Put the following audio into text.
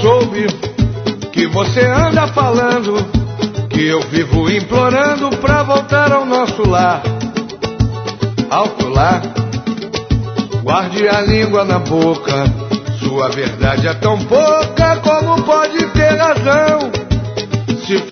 soube que você anda falando, que eu vivo implorando pra voltar ao nosso lar. Alto lá, guarde a língua na boca, sua verdade é tão pouca, como pode ter razão?